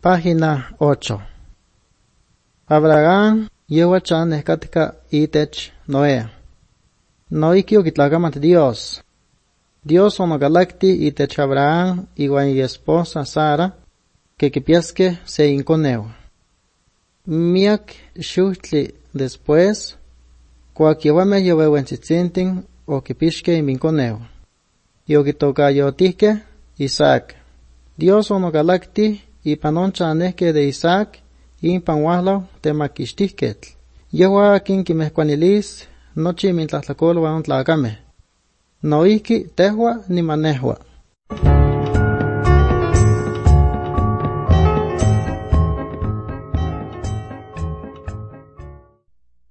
Página 8. Abraham yehuachan escatica itech Noé. Noikio kitlacamat Dios. Dios onogalacti itech Abraham igual y esposa Sara, que kipiasque se inconeo. Miak shuhtli después, cuaquiewame yehuehuentzitzintin o kipishke inconeo. Y okitokayotihke Isaac. Dios onogalacti ipanonchaneque de Isaac impan wahlau temakixtihketl. Yehua akin kimehkuanilis nochi mintlahtlakolua on tlacame. Noihki tehua nimanehua.